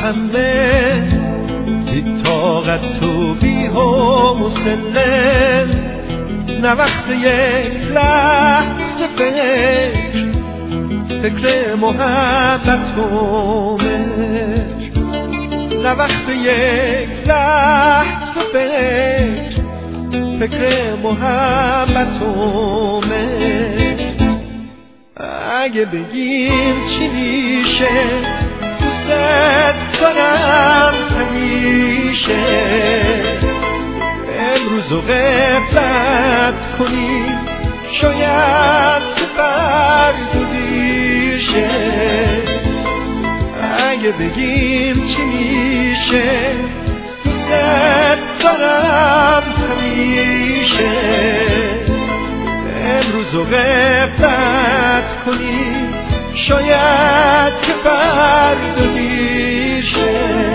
همه بی طاقت و بی حوصله، نه وقت یک لحظه فکر محبت و مهر، نه وقت یک لحظه فکر محبت و مهر. اگه بگیم چی میشه، دوست دارم همیشه، امروز رو غفلت کنی، شاید که فردا دیر شه. اگه بگیم چی میشه، دوست دارم همیشه، امروز رو غفلت کنی، شاید که فردا دیر شه.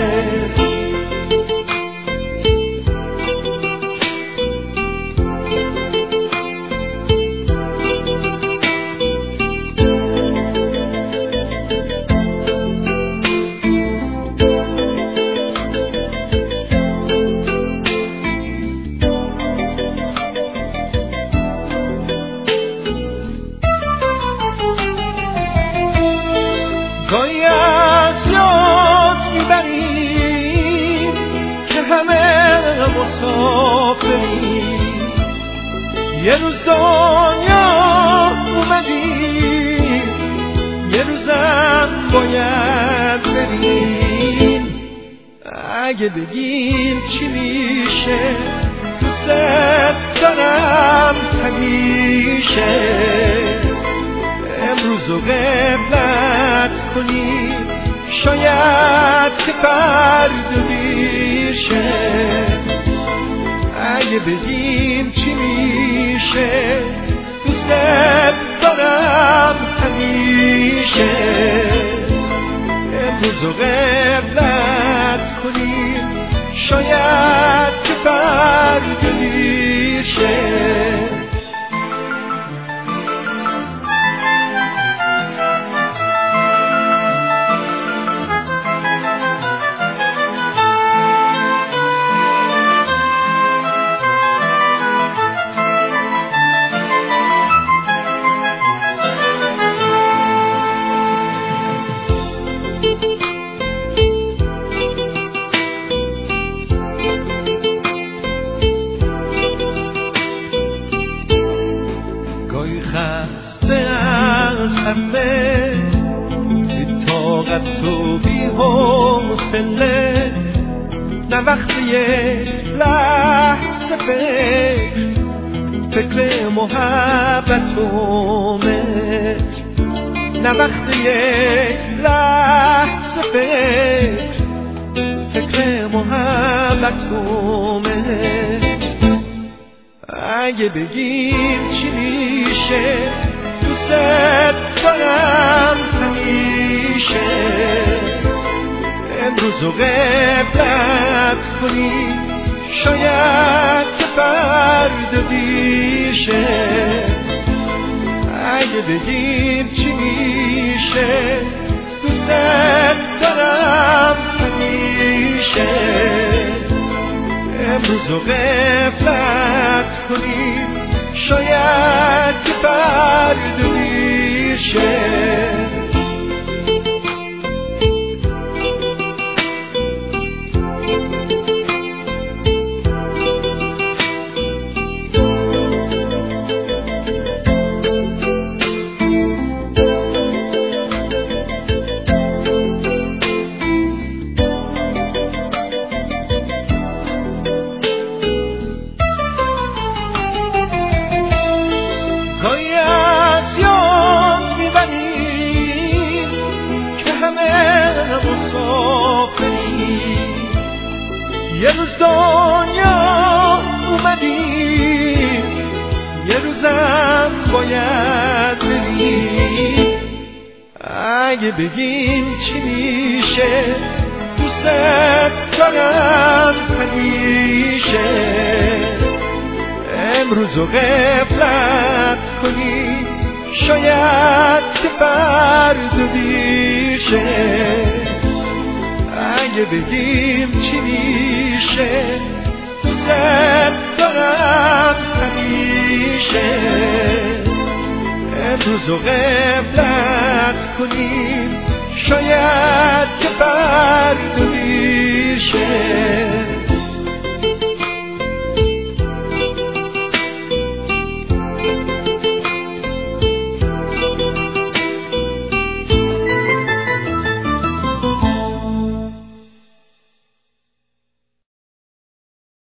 گاهی از یاد میبریم که همه مسافریم، یه روز دنیا اومدیم، یه روزم باید بریم. اگه بگیم چی میشه، دوست دارم همیشه، امروز رو غفلت کنی، شاید که فردا دیر شه. اگه بگیم چی میشه، دوست دارم همیشه، امروز رو غفلت کنی، شاید که فردا دیر شه. خسته از همه، بی طاقت و بی حوصله، نه وقت یک لحظه فکر محبت و مهر، نه وقت یک لحظه فکر محبت و مهر. اگه بگیم چی میشه، دوست دارم همیشه، امروز رو غفلت کنی، شاید که فردا دیر شه. اگه بگیم چی میشه، دوست دارم همیشه، امروز رو غفلت کنی، شاید که فردا دیر شه. گاهی از یاد میبریم که همه مسافریم، یه روز دنیا اومدیم، یه روزم باید بریم. اگه بگیم چی میشه، دوست دارم همیشه، امروز رو غفلت کنی، شاید که فردا دیر شه. اگه بگیم چی میشه، دوست دارم همیشه. امروز رو غفلت کنیم، شاید که فردا میشه.